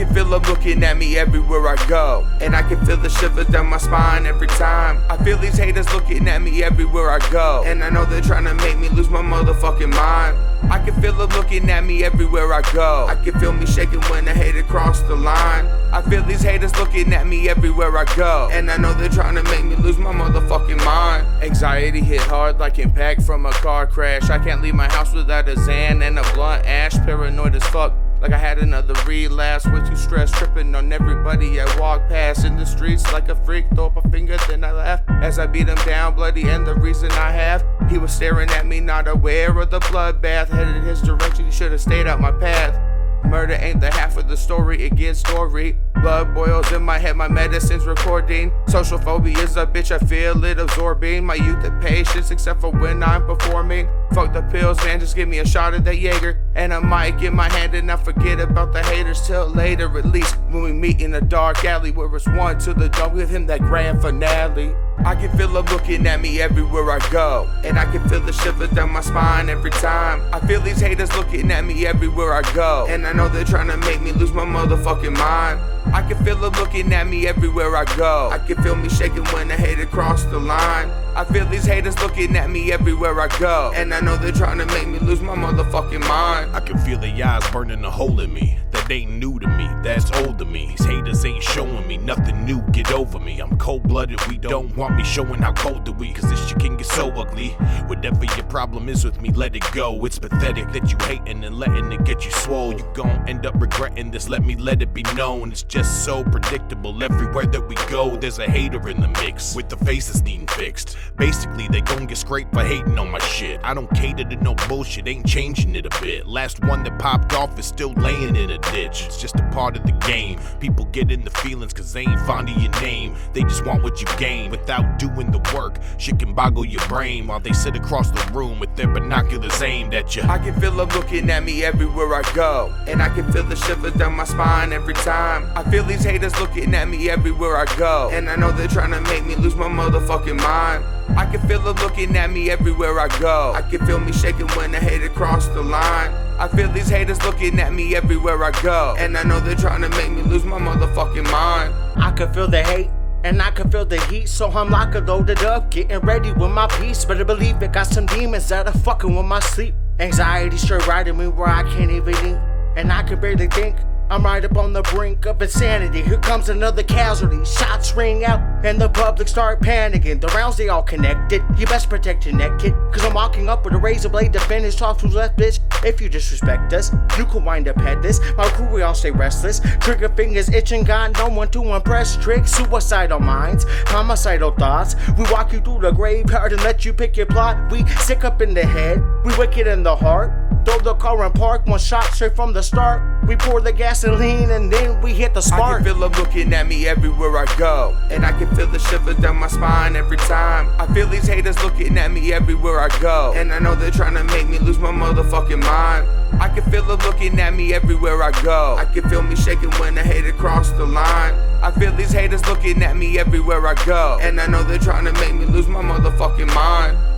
can feel them looking at me everywhere I go, and I can feel the shivers down my spine every time. I feel these haters looking at me everywhere I go, and I know they're trying to make me lose my motherfucking mind. I can feel them looking at me everywhere I go. I can feel me shaking when a hater cross the line. I feel these haters looking at me everywhere I go, and I know they're trying to make me lose my motherfucking mind. Anxiety hit hard like impact from a car crash. I can't leave my house without a Xan and a blunt ash. Paranoid as fuck, like I had another relapse. Way too stressed, tripping on everybody I walk past. In the streets like a freak, throw up a finger, then I laugh as I beat him down bloody, and the reason I have. He was staring at me, not aware of the bloodbath. Headed his direction, he should've stayed out my path. Murder ain't the half of the story, it gets gory. Blood boils in my head, my medicine's recording. Social phobia is a bitch, I feel it absorbing my youth and patience, except for when I'm performing. Fuck the pills, man, just give me a shot of that Jaeger and a mic in my hand, and I forget about the haters till later. At least when we meet in a dark alley where it's one to the dome, give him that grand finale. I can feel them looking at me everywhere I go, and I can feel the shivers down my spine every time. I feel these haters looking at me everywhere I go, and I know they're trying to make me lose my motherfucking mind. I can feel them looking at me everywhere I go. I can feel me shaking when a hater cross the line. I feel these haters looking at me everywhere I go, and I know they're trying to make me lose my motherfucking mind. I can feel the eyes burning a hole in me. That ain't new to me, that's old to me. These haters ain't showing me nothing new, get over me. I'm cold-blooded, we don't want me showing how cold are we, cause this shit can get so ugly. Whatever your problem is with me, let it go. It's pathetic that you hating and letting it get you swole. You gon' end up regretting this, let it be known. It's just so predictable, everywhere that we go there's a hater in the mix, with the faces needing fixed. Basically they gon' get scraped for hating on my shit. I don't cater to no bullshit, ain't changing it a bit. Last one that popped off is still laying in a ditch. It's just a part of the game. People get in the feelings cause they ain't fond of your name. They just want what you gain without doing the work. Shit can boggle your brain while they sit across the room with their binoculars aimed at you. I can feel them looking at me everywhere I go, and I can feel the shivers down my spine every time. I feel these haters looking at me everywhere I go, and I know they're trying to make me lose my motherfucking mind. I can feel them looking at me everywhere I go. I can feel me shaking when a hater cross the line. I feel these haters looking at me everywhere I go, and I know they're trying to make me lose my motherfucking mind. I can feel the hate, and I can feel the heat, so I'm locked and loaded up, getting ready with my piece. Better believe it, got some demons that are fucking with my sleep. Anxiety straight riding me where I can't even eat, and I can barely think. I'm right up on the brink of insanity. Here comes another casualty. Shots ring out and the public start panicking. The rounds they all connected. You best protect your neck, kid, cause I'm walking up with a razor blade to finish talk who's left, bitch. If you disrespect us, you could wind up headless. My crew, we all stay restless. Trigger fingers itching, got no one to impress. Tricks, suicidal minds, homicidal thoughts. We walk you through the graveyard and let you pick your plot. We sick up in the head, we wicked in the heart. Throw the car and park, one shot straight from the start. We pour the gasoline and then we hit the spark. I can feel them looking at me everywhere I go, and I can feel the shivers down my spine every time. I feel these haters looking at me everywhere I go, and I know they're trying to make me lose my motherfucking mind. I can feel them looking at me everywhere I go. I can feel me shaking when a hater cross the line. I feel these haters looking at me everywhere I go, and I know they're trying to make me lose my motherfucking mind.